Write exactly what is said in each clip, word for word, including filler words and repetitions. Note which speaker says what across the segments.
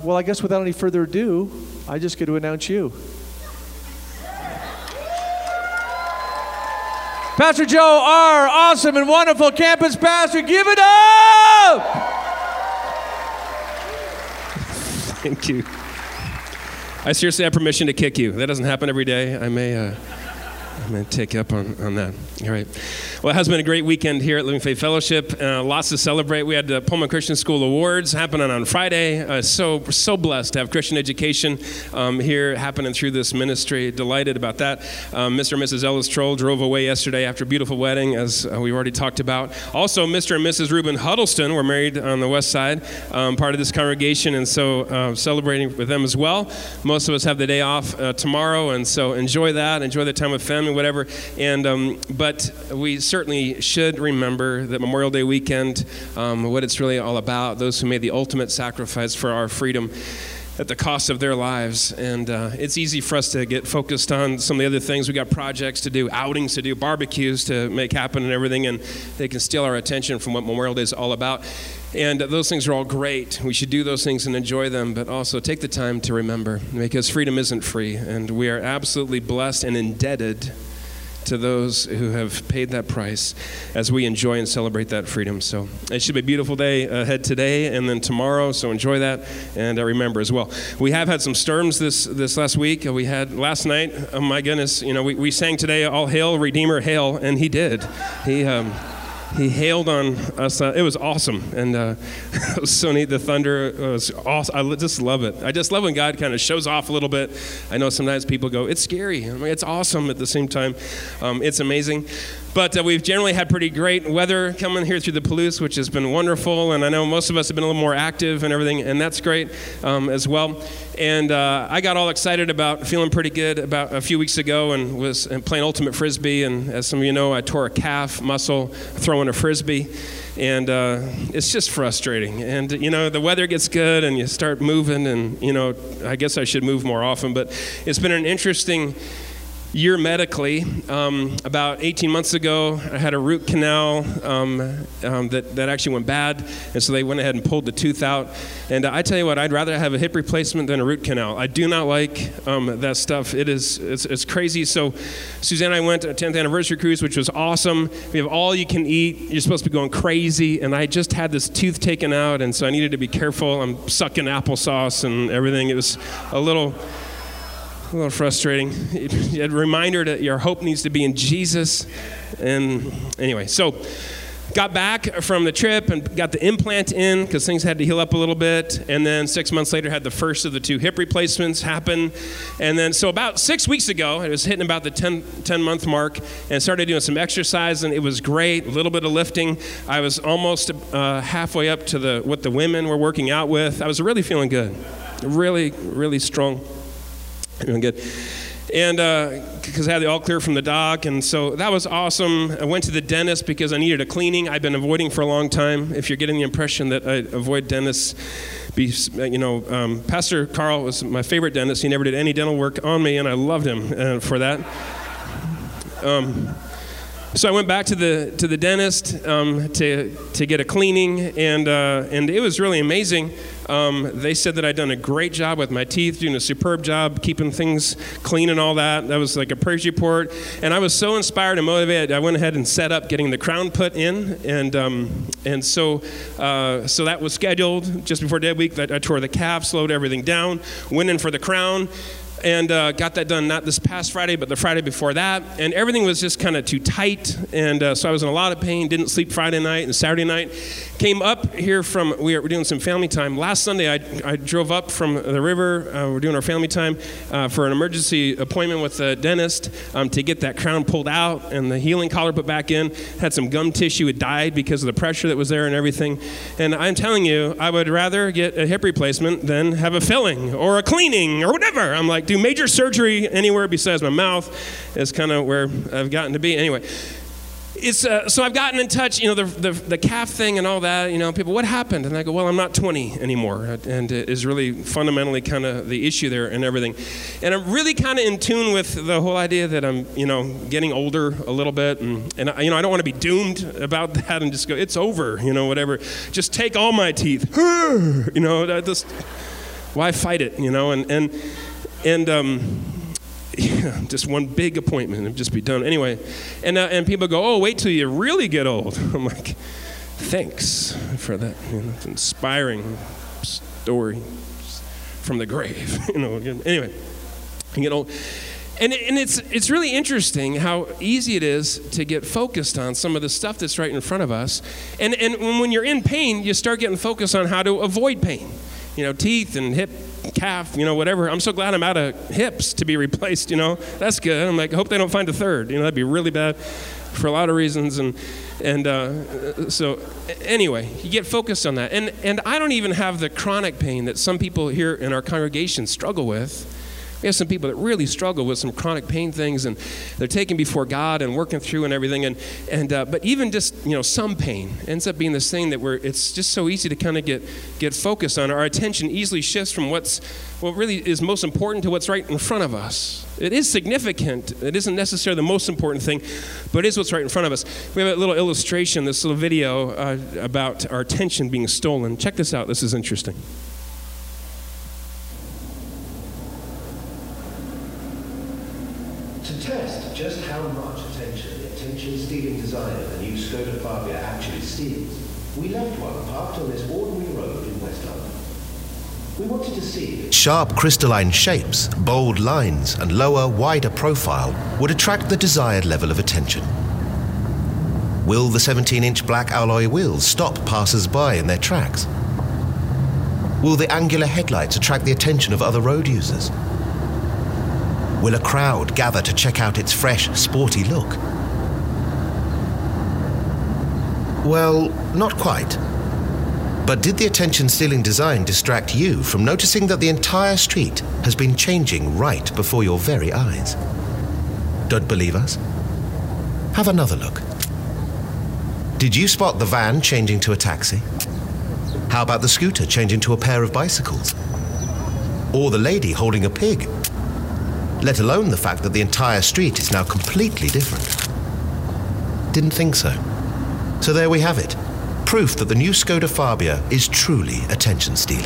Speaker 1: well, I guess without any further ado, I just get to announce you. Pastor Joe, our awesome and wonderful campus pastor, give it up!
Speaker 2: Thank you. I seriously have permission to kick you. That doesn't happen every day. I may, uh, I may take you up on, on that. All right. Well, it has been a great weekend here at Living Faith Fellowship. Uh, lots to celebrate. We had the Pullman Christian School Awards happening on Friday. Uh, so, so blessed to have Christian education um, here happening through this ministry. Delighted about that. Um, Mister and Missus Ellis Troll drove away yesterday after a beautiful wedding, as uh, we already talked about. Also, Mister and Missus Reuben Huddleston were married on the west side, um, part of this congregation, and so uh, celebrating with them as well. Most of us have the day off uh, tomorrow, and so enjoy that. Enjoy the time with family, whatever. And um, but we certainly should remember that Memorial Day weekend, um, what it's really all about, those who made the ultimate sacrifice for our freedom at the cost of their lives. And uh, it's easy for us to get focused on some of the other things. We got projects to do, outings to do, barbecues to make happen and everything, and they can steal our attention from what Memorial Day is all about. And those things are all great. We should do those things and enjoy them, but also take the time to remember, because freedom isn't free, and we are absolutely blessed and indebted to those who have paid that price as we enjoy and celebrate that freedom. So it should be a beautiful day ahead today and then tomorrow, so enjoy that and uh, remember as well. We have had some storms this this last week. We had last night, oh my goodness, you know, we, we sang today, All Hail, Redeemer, Hail, and he did. He um, He hailed on us. Uh, it was awesome. And uh, it was so neat. The thunder was awesome. I just love it. I just love when God kind of shows off a little bit. I know sometimes people go, it's scary. I mean, it's awesome at the same time. Um, it's amazing. But uh, we've generally had pretty great weather coming here through the Palouse, which has been wonderful. And I know most of us have been a little more active and everything, and that's great um, as well. And uh, I got all excited about feeling pretty good about a few weeks ago and was playing ultimate frisbee. And as some of you know, I tore a calf muscle throwing a frisbee. And uh, it's just frustrating. And, you know, the weather gets good and you start moving. And, you know, I guess I should move more often. But it's been an interesting year medically. Um, about eighteen months ago, I had a root canal um, um, that, that actually went bad, and so they went ahead and pulled the tooth out. And uh, I tell you what, I'd rather have a hip replacement than a root canal. I do not like um, that stuff. It is it's, it's crazy. So Suzanne and I went to a tenth anniversary cruise, which was awesome. We have all you can eat. You're supposed to be going crazy, and I just had this tooth taken out, and so I needed to be careful. I'm sucking applesauce and everything. It was a little... A little frustrating. A reminder that your hope needs to be in Jesus. And anyway, so got back from the trip and got the implant in because things had to heal up a little bit. And then six months later had the first of the two hip replacements happen. And then so about six weeks ago, I was hitting about the ten, ten month mark and started doing some exercise, and it was great. A little bit of lifting. I was almost uh, halfway up to the what the women were working out with. I was really feeling good. Really, really strong. Doing good. And because uh, I had the all clear from the doc, and so that was awesome. I went to the dentist because I needed a cleaning. I've been avoiding for a long time. If you're getting the impression that I avoid dentists, be, you know, um, Pastor Carl was my favorite dentist. He never did any dental work on me, and I loved him uh, for that. Um, So I went back to the to the dentist um, to to get a cleaning, and uh, and it was really amazing. Um, they said that I'd done a great job with my teeth, doing a superb job, keeping things clean and all that. That was like a praise report, and I was so inspired and motivated. I went ahead and set up getting the crown put in, and um, and so uh, so that was scheduled just before dead week. I, I tore the calf, slowed everything down, went in for the crown. And uh, got that done not this past Friday, but the Friday before that. And everything was just kind of too tight. And uh, so I was in a lot of pain, didn't sleep Friday night and Saturday night. Came up here from, we were doing some family time. Last Sunday, I, I drove up from the river. Uh, we're doing our family time uh, for an emergency appointment with the dentist um, to get that crown pulled out and the healing collar put back in. Had some gum tissue. It died because of the pressure that was there and everything. And I'm telling you, I would rather get a hip replacement than have a filling or a cleaning or whatever. I'm like, do major surgery anywhere besides my mouth is kind of where I've gotten to be. Anyway, it's uh, so I've gotten in touch, you know, the, the the calf thing and all that, you know, people, what happened? And I go, well, I'm not twenty anymore. And it is really fundamentally kind of the issue there and everything. And I'm really kind of in tune with the whole idea that I'm, you know, getting older a little bit. And, and you know, I don't want to be doomed about that and just go, it's over, you know, whatever. Just take all my teeth. You know, that just... Why fight it, you know? And, and, and um, yeah, just one big appointment and just be done. Anyway, and, uh, and people go, oh, wait till you really get old. I'm like, thanks for that, you know, it's an inspiring story from the grave, you know. Anyway, you know, and and it's it's really interesting how easy it is to get focused on some of the stuff that's right in front of us, and and when you're in pain, you start getting focused on how to avoid pain, you know, teeth and hip, calf, you know, whatever. I'm so glad I'm out of hips to be replaced, you know. That's good. I'm like, I hope they don't find a third, you know. That'd be really bad for a lot of reasons, and and uh, so anyway, you get focused on that, and and I don't even have the chronic pain that some people here in our congregation struggle with. We have some people that really struggle with some chronic pain things, and they're taken before God and working through and everything. And and uh, but even just, you know, some pain ends up being this thing that we're. It's just so easy to kind of get get focused on. Our attention easily shifts from what's what really is most important to what's right in front of us. It is significant. It isn't necessarily the most important thing, but it is what's right in front of us. We have a little illustration, this little video uh, about our attention being stolen. Check this out. This is interesting.
Speaker 3: To test just how much attention the attention-stealing design of the new Skoda Fabia actually steals, we left one parked on this ordinary road in West London. We wanted to see if
Speaker 4: sharp crystalline shapes, bold lines, and lower, wider profile would attract the desired level of attention. Will the seventeen-inch black alloy wheels stop passers-by in their tracks? Will the angular headlights attract the attention of other road users? Will a crowd gather to check out its fresh, sporty look? Well, not quite. But did the attention-stealing design distract you from noticing that the entire street has been changing right before your very eyes? Don't believe us? Have another look. Did you spot the van changing to a taxi? How about the scooter changing to a pair of bicycles? Or the lady holding a pig? Let alone the fact that the entire street is now completely different. Didn't think so. So there we have it. Proof that the new Skoda Fabia is truly attention-stealing.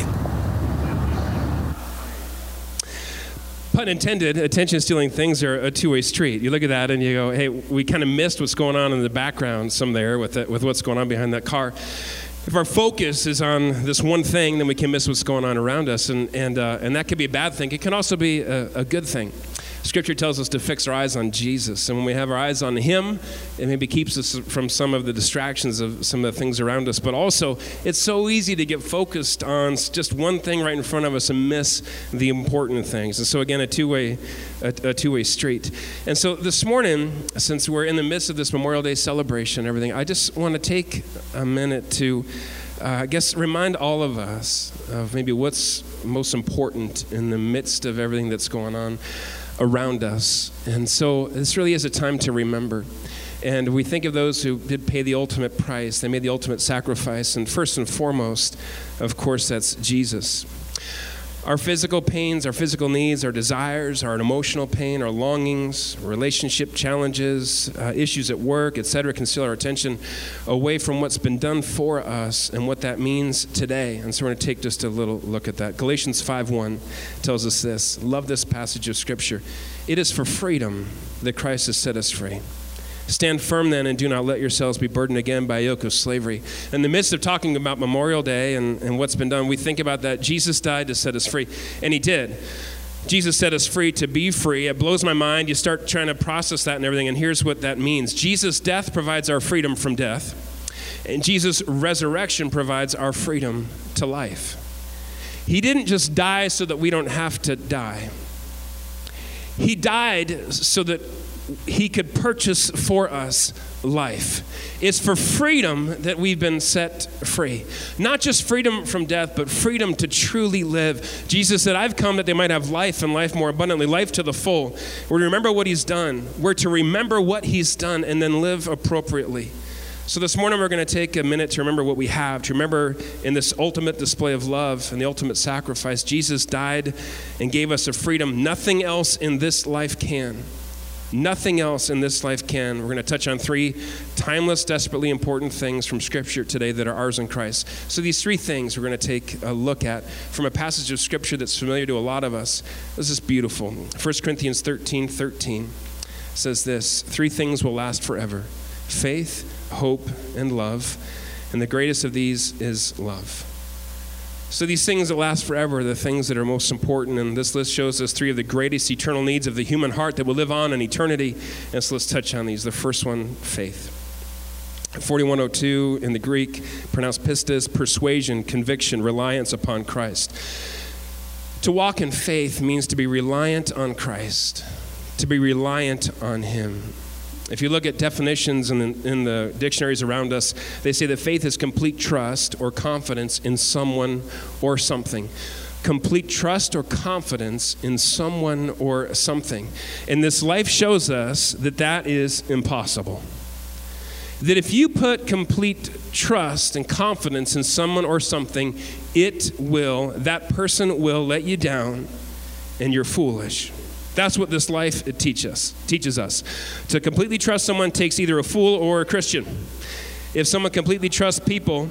Speaker 2: Pun intended, attention-stealing things are a two-way street. You look at that and you go, hey, we kind of missed what's going on in the background some there with, the, with what's going on behind that car. If our focus is on this one thing, then we can miss what's going on around us, and and uh, and that could be a bad thing. It can also be a, a good thing. Scripture tells us to fix our eyes on Jesus, and when we have our eyes on Him, it maybe keeps us from some of the distractions of some of the things around us. But also, it's so easy to get focused on just one thing right in front of us and miss the important things. And so again, a two-way, a, a two-way street. And so this morning, since we're in the midst of this Memorial Day celebration and everything, I just want to take a minute to, uh, I guess, remind all of us of maybe what's most important in the midst of everything that's going on around us. And so this really is a time to remember. And we think of those who did pay the ultimate price. They made the ultimate sacrifice. And first and foremost, of course, that's Jesus. Our physical pains, our physical needs, our desires, our emotional pain, our longings, relationship challenges, uh, issues at work, et cetera, can steal our attention away from what's been done for us and what that means today. And so we're going to take just a little look at that. Galatians five one tells us this. Love this passage of Scripture. It is for freedom that Christ has set us free. Stand firm then and do not let yourselves be burdened again by a yoke of slavery. In the midst of talking about Memorial Day and, and what's been done, we think about that. Jesus died to set us free, and He did. Jesus set us free to be free. It blows my mind. You start trying to process that and everything, and here's what that means. Jesus' death provides our freedom from death, and Jesus' resurrection provides our freedom to life. He didn't just die so that we don't have to die. He died so that He could purchase for us life. It's for freedom that we've been set free. Not just freedom from death, but freedom to truly live. Jesus said, I've come that they might have life and life more abundantly, life to the full. We're to remember what He's done. We're to remember what He's done and then live appropriately. So this morning we're going to take a minute to remember what we have, to remember in this ultimate display of love and the ultimate sacrifice, Jesus died and gave us a freedom nothing else in this life can. Nothing else in this life can. We're going to touch on three timeless, desperately important things from Scripture today that are ours in Christ. So these three things we're going to take a look at from a passage of Scripture that's familiar to a lot of us. This is beautiful. First Corinthians thirteen thirteen says this, three things will last forever: faith, hope, and love. And the greatest of these is love. So these things that last forever are the things that are most important, and this list shows us three of the greatest eternal needs of the human heart that will live on in eternity. And so let's touch on these. The first one, faith. forty-one oh two in the Greek, pronounced pistis, persuasion, conviction, reliance upon Christ. To walk in faith means to be reliant on Christ, to be reliant on Him. If you look at definitions in the, in the dictionaries around us, they say that faith is complete trust or confidence in someone or something. Complete trust or confidence in someone or something. And this life shows us that that is impossible. That if you put complete trust and confidence in someone or something, it will, that person will let you down, and you're foolish. That's what this life it teach us, teaches us. To completely trust someone takes either a fool or a Christian. If someone completely trusts people,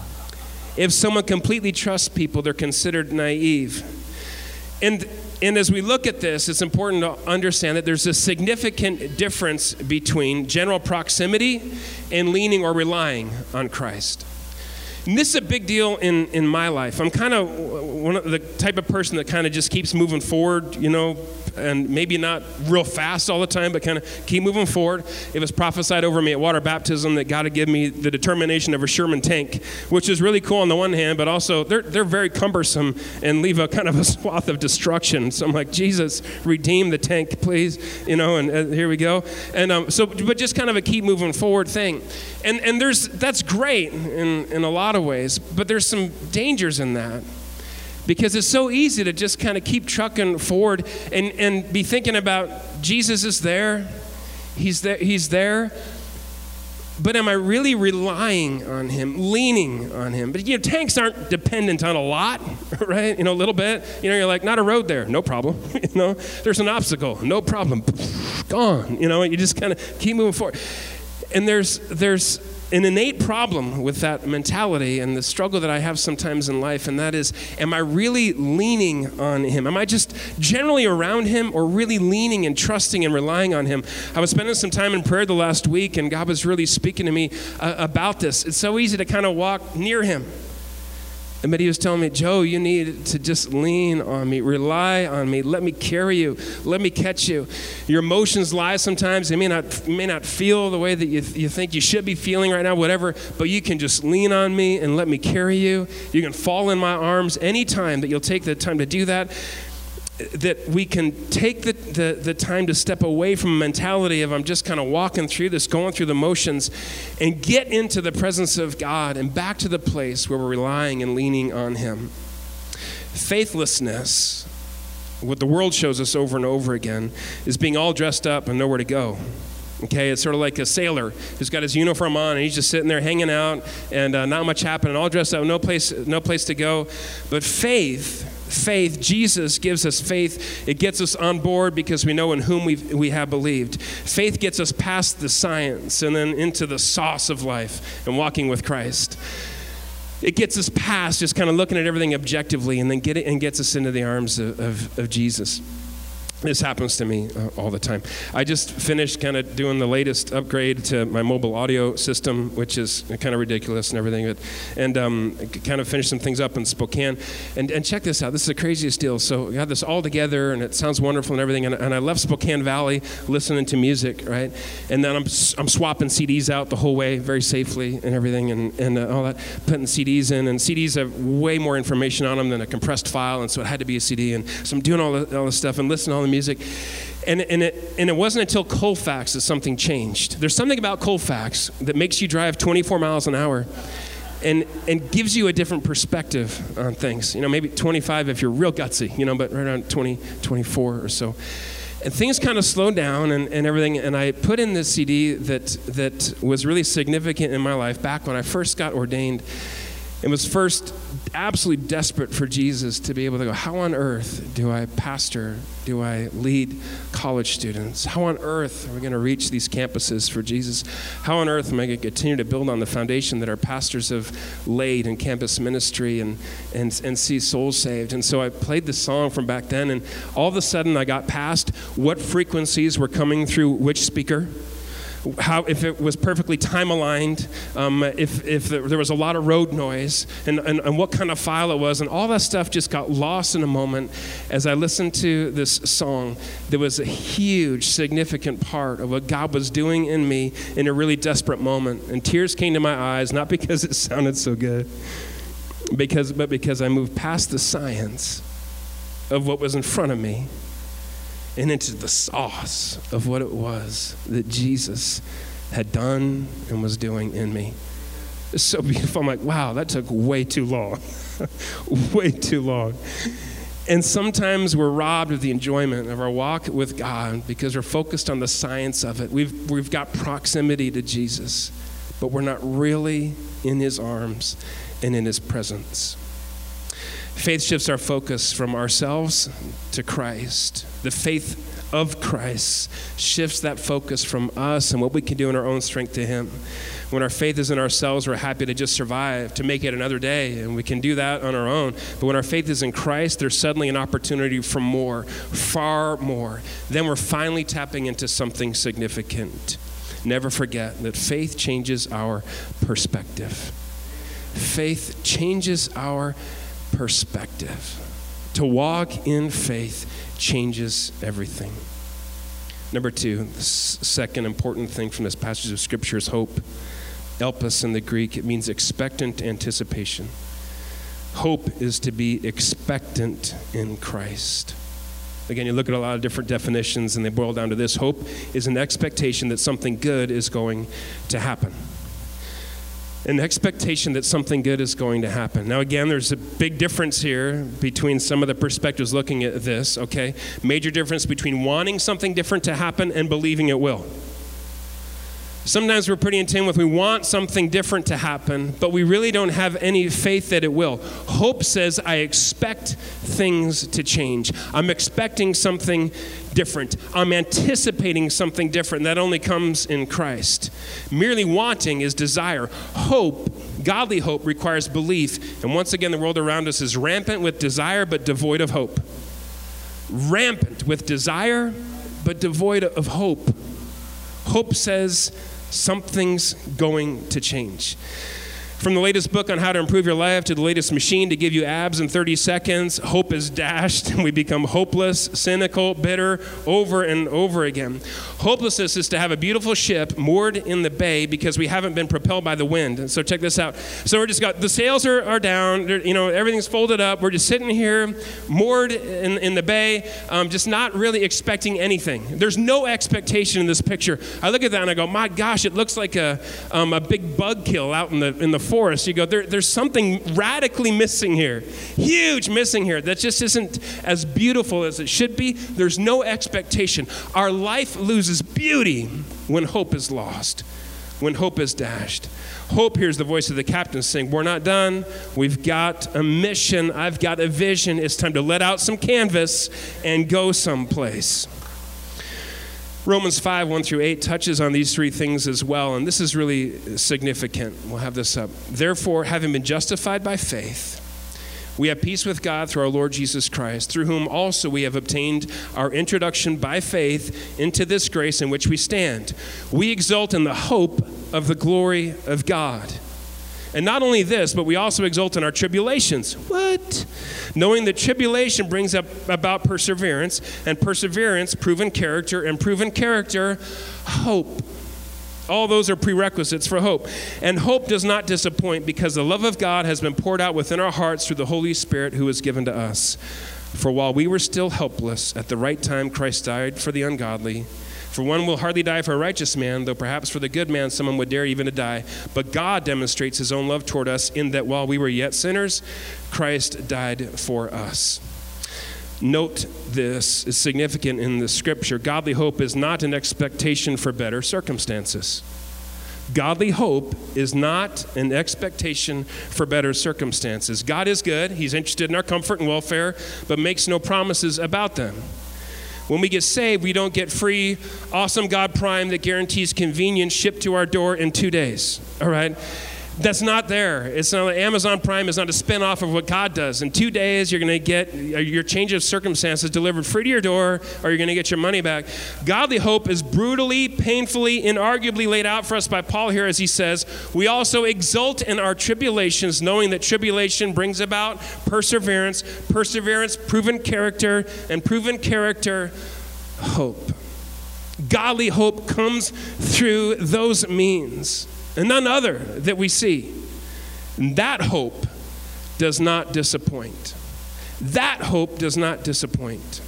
Speaker 2: if someone completely trusts people, they're considered naive. And, and as we look at this, it's important to understand that there's a significant difference between general proximity and leaning or relying on Christ. And this is a big deal in, in my life. I'm kind of one of the type of person that kind of just keeps moving forward, you know, and maybe not real fast all the time, but kind of keep moving forward. It was prophesied over me at water baptism that God had given me the determination of a Sherman tank, which is really cool on the one hand, but also they're they're very cumbersome and leave a kind of a swath of destruction. So I'm like, Jesus, redeem the tank, please, you know. And uh, here we go. And um, so, but just kind of a keep moving forward thing. And and there's that's great in in a lot of ways, but there's some dangers in that. Because it's so easy to just kind of keep trucking forward and, and be thinking about Jesus is there, he's there, he's there, but am I really relying on Him, leaning on Him? But you know, tanks aren't dependent on a lot, right? You know, a little bit. You know, you're like, not a road there, no problem. You know, there's an obstacle, no problem, gone. You know, you just kind of keep moving forward. And there's there's. an innate problem with that mentality and the struggle that I have sometimes in life, and that is, am I really leaning on Him? Am I just generally around Him, or really leaning and trusting and relying on Him? I was spending some time in prayer the last week, and God was really speaking to me uh, about this. It's so easy to kind of walk near Him. But He was telling me, Joe, you need to just lean on me, rely on me, let me carry you, let me catch you. Your emotions lie sometimes. They may not may not feel the way that you, you think you should be feeling right now, whatever, but you can just lean on me and let me carry you. You can fall in my arms anytime that you'll take the time to do that. That we can take the, the, the time to step away from a mentality of I'm just kind of walking through this, going through the motions, and get into the presence of God and back to the place where we're relying and leaning on Him. Faithlessness, what the world shows us over and over again, is being all dressed up and nowhere to go. Okay, it's sort of like a sailor who's got his uniform on and he's just sitting there hanging out and uh, not much happening, all dressed up, no place, no place to go. But faith, faith, Jesus gives us faith. It gets us on board because we know in whom we we have believed. Faith gets us past the science and then into the sauce of life and walking with Christ. It gets us past just kind of looking at everything objectively and then get it and gets us into the arms of, of, of Jesus. This happens to me uh, all the time. I just finished kind of doing the latest upgrade to my mobile audio system, which is kind of ridiculous and everything. But, and um, kind of finished some things up in Spokane. And, and check this out. This is the craziest deal. So we got this all together, and it sounds wonderful and everything. And, and I left Spokane Valley listening to music, right? And then I'm I'm swapping C Ds out the whole way very safely and everything, and, and uh, all that, putting C Ds in. And C Ds have way more information on them than a compressed file, and so it had to be a C D. And so I'm doing all, the, all this stuff and listening to all the music, and and it and it wasn't until Colfax that something changed. There's something about Colfax that makes you drive twenty-four miles an hour, and and gives you a different perspective on things. You know, maybe twenty-five if you're real gutsy. You know, but right around twenty, twenty-four or so, and things kind of slowed down and, and everything. And I put in this C D that that was really significant in my life back when I first got ordained. It was first absolutely desperate for Jesus to be able to go, how on earth do I pastor? Do I lead college students? How on earth are we going to reach these campuses for Jesus? How on earth am I going to continue to build on the foundation that our pastors have laid in campus ministry and, and, and see souls saved? And so I played the song from back then, and all of a sudden I got past what frequencies were coming through which speaker, how if it was perfectly time aligned, um, if if there was a lot of road noise, and, and, and what kind of file it was, and all that stuff just got lost in a moment as I listened to this song. There was a huge, significant part of what God was doing in me in a really desperate moment, and tears came to my eyes, not because it sounded so good, because but because I moved past the science of what was in front of me and into the sauce of what it was that Jesus had done and was doing in me. It's so beautiful. I'm like, wow, that took way too long. way too long. And sometimes we're robbed of the enjoyment of our walk with God because we're focused on the science of it. We've, we've got proximity to Jesus, but we're not really in his arms and in his presence. Faith shifts our focus from ourselves to Christ. The faith of Christ shifts that focus from us and what we can do in our own strength to him. When our faith is in ourselves, we're happy to just survive, to make it another day, and we can do that on our own. But when our faith is in Christ, there's suddenly an opportunity for more, far more. Then we're finally tapping into something significant. Never forget that faith changes our perspective. Faith changes our perspective. To walk in faith changes everything. Number two, the second important thing from this passage of Scripture is hope. Elpis in the Greek, it means expectant anticipation. Hope is to be expectant in Christ. Again, you look at a lot of different definitions and they boil down to this. Hope is an expectation that something good is going to happen. An expectation that something good is going to happen. Now again, there's a big difference here between some of the perspectives looking at this, okay? Major difference between wanting something different to happen and believing it will. Sometimes we're pretty in tune with we want something different to happen, but we really don't have any faith that it will. Hope says I expect things to change. I'm expecting something different. I'm anticipating something different. That only comes in Christ. Merely wanting is desire. Hope, godly hope, requires belief. And once again, the world around us is rampant with desire, but devoid of hope. Rampant with desire, but devoid of hope. Hope says something's going to change. From the latest book on how to improve your life to the latest machine to give you abs in thirty seconds, hope is dashed and we become hopeless, cynical, bitter, over and over again. Hopelessness is to have a beautiful ship moored in the bay because we haven't been propelled by the wind. And so check this out. So we're just got, the sails are, are down, you know, everything's folded up. We're just sitting here moored in, in the bay, um, just not really expecting anything. There's no expectation in this picture. I look at that and I go, my gosh, it looks like a, um, a big bug kill out in the, in the forest. You go, there, there's something radically missing here. Huge missing here. That just isn't as beautiful as it should be. There's no expectation. Our life loses beauty when hope is lost, when hope is dashed. Hope hears the voice of the captain saying, we're not done. We've got a mission. I've got a vision. It's time to let out some canvas and go someplace. Romans five, one through eight touches on these three things as well, and this is really significant. We'll have this up. Therefore, having been justified by faith, we have peace with God through our Lord Jesus Christ, through whom also we have obtained our introduction by faith into this grace in which we stand. We exult in the hope of the glory of God. And not only this, but we also exult in our tribulations. What? Knowing that tribulation brings up about perseverance, and perseverance, proven character, and proven character, hope. All those are prerequisites for hope. And hope does not disappoint because the love of God has been poured out within our hearts through the Holy Spirit who is given to us. For while we were still helpless, at the right time Christ died for the ungodly. For one will hardly die for a righteous man, though perhaps for the good man someone would dare even to die. But God demonstrates his own love toward us in that while we were yet sinners, Christ died for us. Note this is significant in the scripture. Godly hope is not an expectation for better circumstances. Godly hope is not an expectation for better circumstances. God is good. He's interested in our comfort and welfare, but makes no promises about them. When we get saved, we don't get free, awesome God Prime that guarantees convenience shipped to our door in two days, all right? That's not there. It's not Amazon Prime is not a spinoff of what God does. In two days, you're going to get your change of circumstances delivered free to your door, or you're going to get your money back. Godly hope is brutally, painfully, inarguably laid out for us by Paul here as he says, we also exult in our tribulations, knowing that tribulation brings about perseverance, perseverance, proven character, and proven character, hope. Godly hope comes through those means. And none other that we see. And that hope does not disappoint. That hope does not disappoint.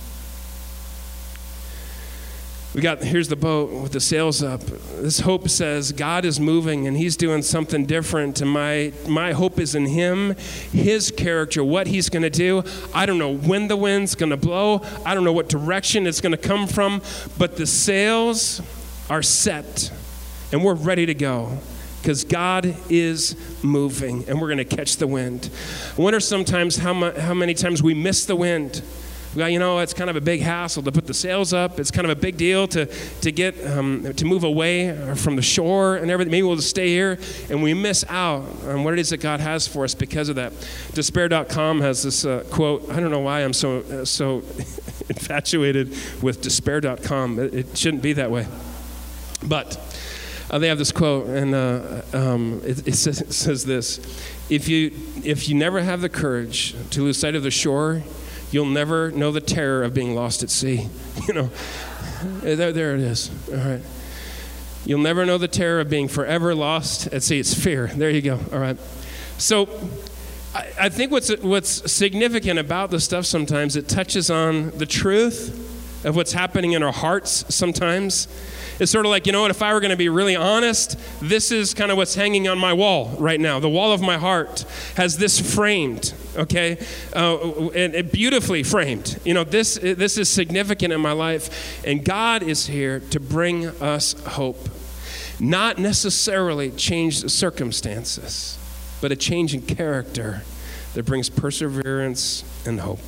Speaker 2: We got, here's the boat with the sails up. This hope says God is moving and he's doing something different. And my, my hope is in him, his character, what he's going to do. I don't know when the wind's going to blow. I don't know what direction it's going to come from. But the sails are set and we're ready to go. Because God is moving, and we're going to catch the wind. I wonder sometimes how, mu- how many times we miss the wind. Well, you know, it's kind of a big hassle to put the sails up. It's kind of a big deal to to get um, to move away from the shore and everything. Maybe we'll just stay here, and we miss out on what it is that God has for us because of that. Despair dot com has this uh, quote. I don't know why I'm so uh, so infatuated with Despair dot com. It, it shouldn't be that way, but. Uh, they have this quote, and uh, um, it, it, says, it says this: if you if you never have the courage to lose sight of the shore, you'll never know the terror of being lost at sea. You know, there, there it is. All right, you'll never know the terror of being forever lost at sea. It's fear. There you go. All right. So, I, I think what's what's significant about this stuff sometimes it touches on the truth of what's happening in our hearts sometimes. It's sort of like, you know what, if I were going to be really honest, this is kind of what's hanging on my wall right now. The wall of my heart has this framed, okay, uh, and, and beautifully framed. You know, this this is significant in my life, and God is here to bring us hope. Not necessarily change the circumstances, but a change in character that brings perseverance and hope.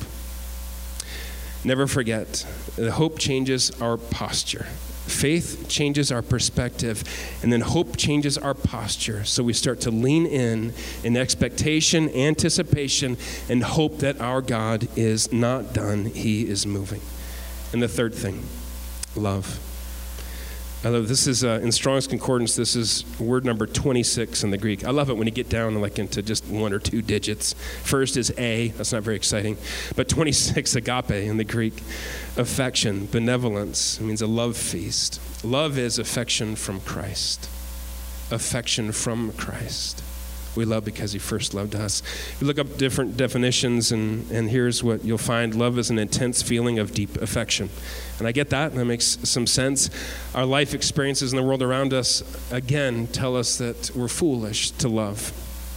Speaker 2: Never forget, the hope changes our posture. Faith changes our perspective, and then hope changes our posture. So we start to lean in in expectation, anticipation, and hope that our God is not done. He is moving. And the third thing, love. I love this is uh, in Strong's Concordance. This is word number twenty-six in the Greek. I love it when you get down like into just one or two digits. First is a. That's not very exciting, but twenty-six agape in the Greek. Affection, benevolence. It means a love feast. Love is affection from Christ. Affection from Christ. We love because he first loved us. You look up different definitions, and, and here's what you'll find. Love is an intense feeling of deep affection. And I get that, and that makes some sense. Our life experiences in the world around us, again, tell us that we're foolish to love.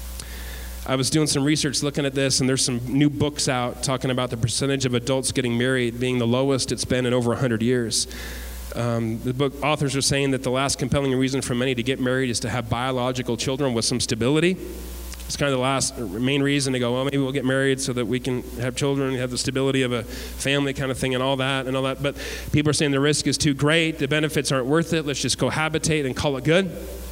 Speaker 2: I was doing some research looking at this, and there's some new books out talking about the percentage of adults getting married being the lowest it's been in over one hundred years. Um, the book authors are saying that the last compelling reason for many to get married is to have biological children with some stability. It's kind of the last main reason to go, well, maybe we'll get married so that we can have children, have the stability of a family kind of thing and all that and all that. But people are saying the risk is too great. The benefits aren't worth it. Let's just cohabitate and call it good.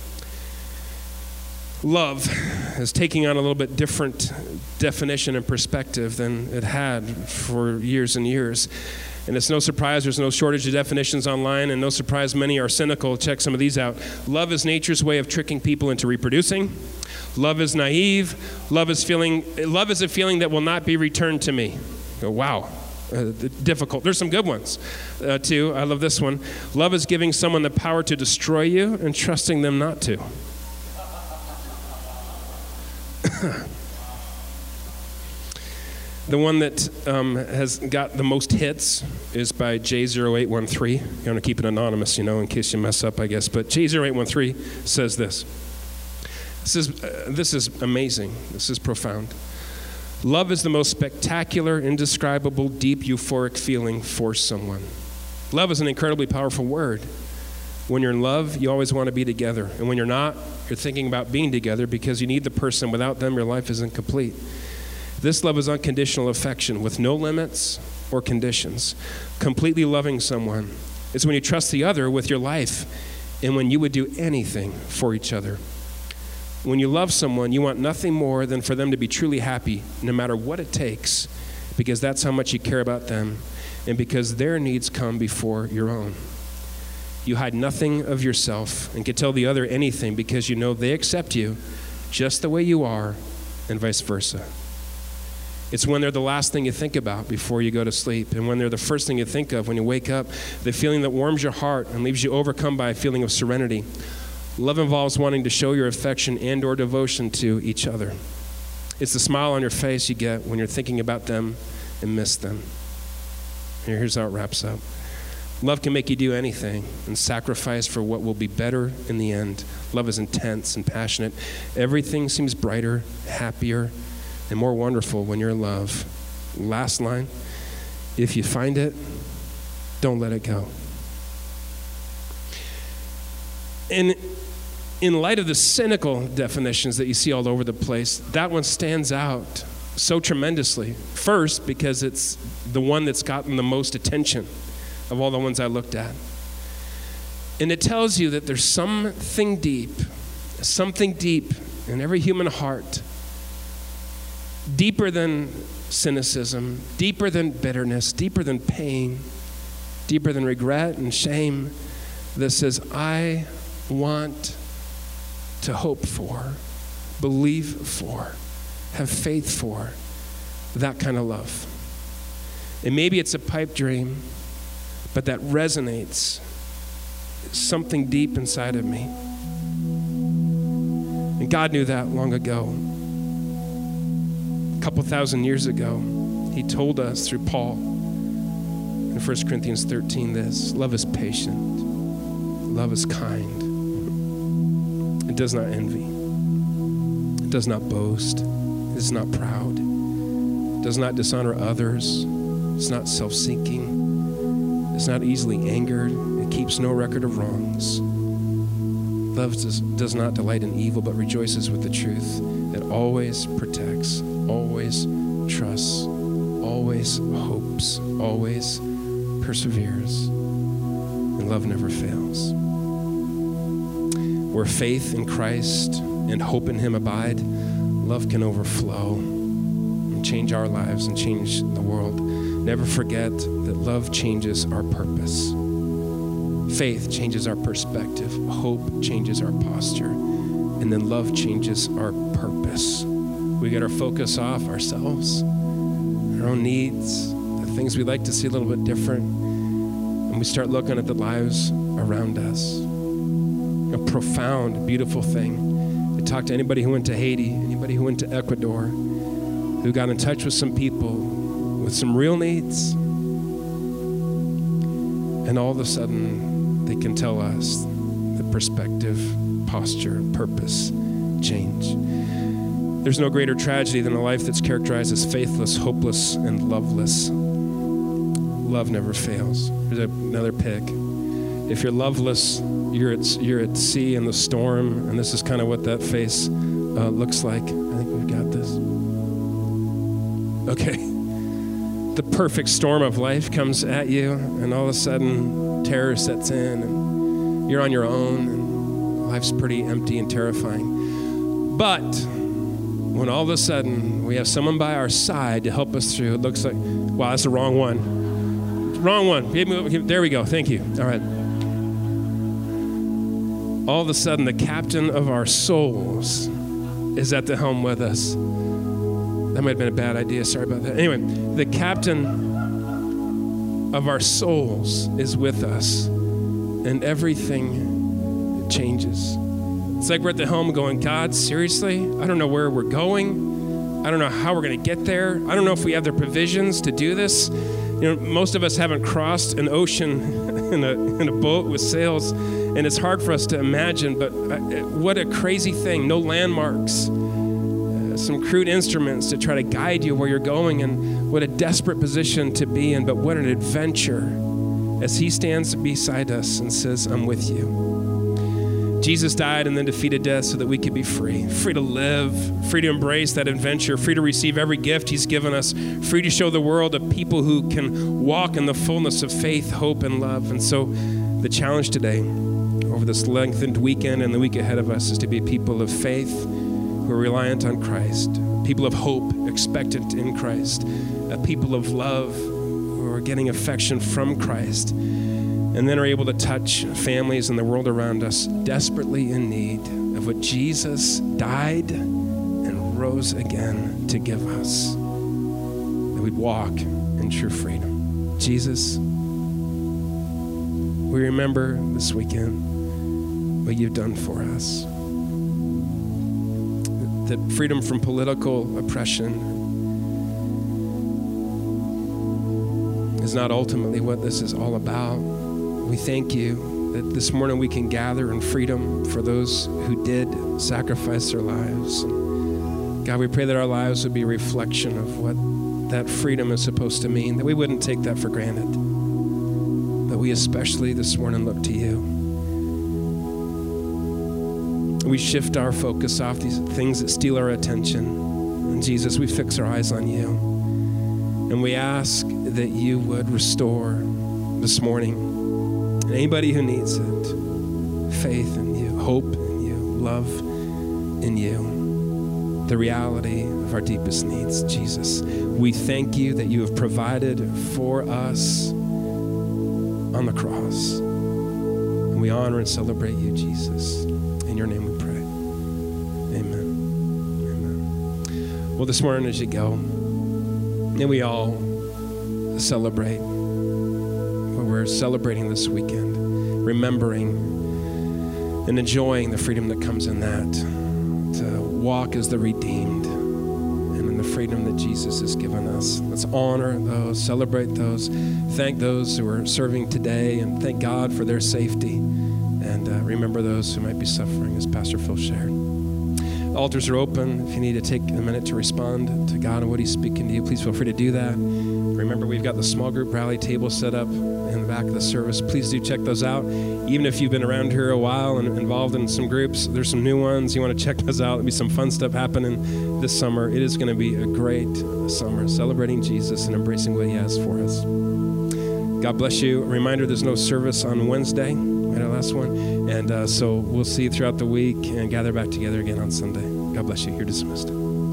Speaker 2: Love is taking on a little bit different definition and perspective than it had for years and years. And it's no surprise there's no shortage of definitions online, and no surprise many are cynical. Check some of these out. Love is nature's way of tricking people into reproducing. Love is naive. Love is feeling. Love is a feeling that will not be returned to me. Oh, wow. Uh, difficult. There's some good ones, uh, too. I love this one. Love is giving someone the power to destroy you and trusting them not to. The one that um, has got the most hits is by J zero eight one three. You want to keep it anonymous, you know, in case you mess up, I guess. But J zero eight one three says this. This is, uh, this is amazing. This is profound. Love is the most spectacular, indescribable, deep, euphoric feeling for someone. Love is an incredibly powerful word. When you're in love, you always want to be together. And when you're not, you're thinking about being together because you need the person. Without them, your life isn't complete. This love is unconditional affection with no limits or conditions. Completely loving someone is when you trust the other with your life and when you would do anything for each other. When you love someone, you want nothing more than for them to be truly happy, no matter what it takes, because that's how much you care about them and because their needs come before your own. You hide nothing of yourself and can tell the other anything because you know they accept you just the way you are and vice versa. It's when they're the last thing you think about before you go to sleep, and when they're the first thing you think of when you wake up, the feeling that warms your heart and leaves you overcome by a feeling of serenity. Love involves wanting to show your affection and or devotion to each other. It's the smile on your face you get when you're thinking about them and miss them. And here's how it wraps up. Love can make you do anything and sacrifice for what will be better in the end. Love is intense and passionate. Everything seems brighter, happier, and more wonderful when you're in love. Last line, if you find it, don't let it go. And in light of the cynical definitions that you see all over the place, that one stands out so tremendously. First, because it's the one that's gotten the most attention of all the ones I looked at. And it tells you that there's something deep, something deep in every human heart, deeper than cynicism, deeper than bitterness, deeper than pain, deeper than regret and shame, that says, I want to hope for, believe for, have faith for that kind of love. And maybe it's a pipe dream, but that resonates something deep inside of me. And God knew that long ago. A couple thousand years ago, he told us through Paul in First Corinthians thirteen this: love is patient, love is kind, it does not envy, it does not boast, it is not proud, it does not dishonor others, it's not self-seeking, it's not easily angered. It keeps no record of wrongs. Love does, does not delight in evil, but rejoices with the truth. It always protects, always trusts, always hopes, always perseveres. And love never fails. Where faith in Christ and hope in him abide, love can overflow and change our lives and change the world. Never forget that love changes our purpose. Faith changes our perspective. Hope changes our posture. And then love changes our purpose. We get our focus off ourselves, our own needs, the things we'd like to see a little bit different, and we start looking at the lives around us. A profound, beautiful thing. I talked to anybody who went to Haiti, anybody who went to Ecuador, who got in touch with some people with some real needs, and all of a sudden they can tell us the perspective, posture, purpose change. There's no greater tragedy than a life that's characterized as faithless, hopeless, and loveless. Love never fails. There's another pick. If you're loveless, you're at, you're at sea in the storm, and this is kind of what that face uh, looks like. I think we've got this. Okay. The perfect storm of life comes at you, and all of a sudden terror sets in, and you're on your own, and life's pretty empty and terrifying. But when all of a sudden we have someone by our side to help us through, it looks like, wow, that's the wrong one. Wrong one. There we go. Thank you. All right. All of a sudden, the captain of our souls is at the helm with us. That might have been a bad idea. Sorry about that. Anyway, the captain of our souls is with us, and everything changes. It's like we're at the helm going, God, seriously? I don't know where we're going. I don't know how we're going to get there. I don't know if we have the provisions to do this. You know, most of us haven't crossed an ocean in a, in a boat with sails, and it's hard for us to imagine, but what a crazy thing. No landmarks. Some crude instruments to try to guide you where you're going, and what a desperate position to be in, but what an adventure as he stands beside us and says, I'm with you. Jesus died and then defeated death so that we could be free, free to live, free to embrace that adventure, free to receive every gift he's given us, free to show the world a people who can walk in the fullness of faith, hope, and love. And so the challenge today, over this lengthened weekend and the week ahead of us, is to be people of faith who are reliant on Christ, people of hope, expectant in Christ, a people of love who are getting affection from Christ, and then are able to touch families in the world around us desperately in need of what Jesus died and rose again to give us, that we'd walk in true freedom. Jesus, we remember this weekend what you've done for us. That freedom from political oppression is not ultimately what this is all about. We thank you that this morning we can gather in freedom for those who did sacrifice their lives. God, we pray that our lives would be a reflection of what that freedom is supposed to mean, that we wouldn't take that for granted. But we especially this morning look to you. We shift our focus off these things that steal our attention. And Jesus, we fix our eyes on you. And we ask that you would restore this morning anybody who needs it, faith in you, hope in you, love in you, the reality of our deepest needs. Jesus, we thank you that you have provided for us on the cross. And we honor and celebrate you, Jesus. In your name we pray. Amen. Amen. Well, this morning as you go, may we all celebrate what we're celebrating this weekend, remembering and enjoying the freedom that comes in that, to walk as the redeemed and in the freedom that Jesus has given us. Let's honor those, celebrate those, thank those who are serving today, and thank God for their safety. And uh, remember those who might be suffering, as Pastor Phil shared. The altars are open. If you need to take a minute to respond to God and what he's speaking to you, please feel free to do that. Remember, we've got the small group rally table set up in the back of the service. Please do check those out. Even if you've been around here a while and involved in some groups, there's some new ones. You want to check those out. There'll be some fun stuff happening this summer. It is going to be a great summer, celebrating Jesus and embracing what he has for us. God bless you. A reminder, there's no service on Wednesday. We had our last one. And uh, so we'll see you throughout the week and gather back together again on Sunday. God bless you. You're dismissed.